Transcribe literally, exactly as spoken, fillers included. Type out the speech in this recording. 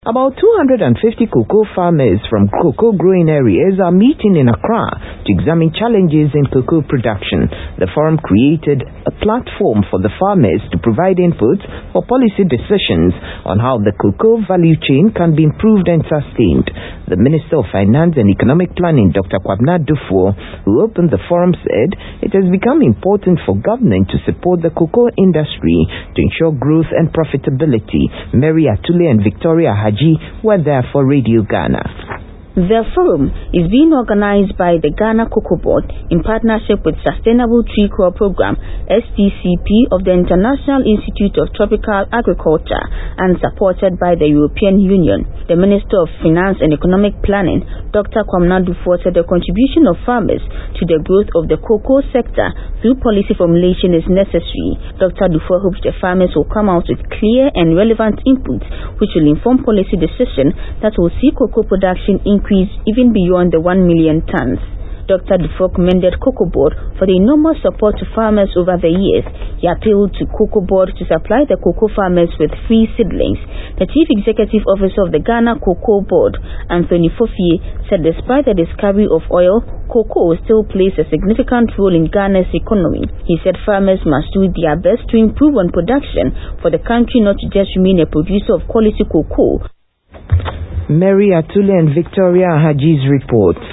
About two hundred fifty cocoa farmers from cocoa growing areas are meeting in Accra to examine challenges in cocoa production. The forum created a platform for the farmers to provide input for policy decisions on how the cocoa value chain can be improved and sustained. The Minister of Finance and Economic Planning, Doctor Kwabena Duffuor, who opened the forum, said it has become important for government to support the cocoa industry to ensure growth and profitability. Mary Atule and Victoria Haji were there for Radio Ghana. The forum is being organized by the Ghana Cocoa Board in partnership with Sustainable Tree Crop Program S T C P of the International Institute of Tropical Agriculture and supported by the European Union. The Minister of Finance and Economic Planning, Doctor Kwabena Duffuor, said the contribution of farmers to the growth of the cocoa sector through policy formulation is necessary. Doctor Duffuor hopes the farmers will come out with clear and relevant inputs which will inform policy decisions that will see cocoa production increase even beyond the one million tons. Doctor Duffuor commended Cocoa Board for the enormous support to farmers over the years. He appealed to Cocoa Board to supply the cocoa farmers with free seedlings. The Chief Executive Officer of the Ghana Cocoa Board, Anthony Fofie, said despite the discovery of oil, cocoa still plays a significant role in Ghana's economy. He said farmers must do their best to improve on production for the country not to just remain a producer of quality cocoa. Mary Atule and Victoria Haji's report.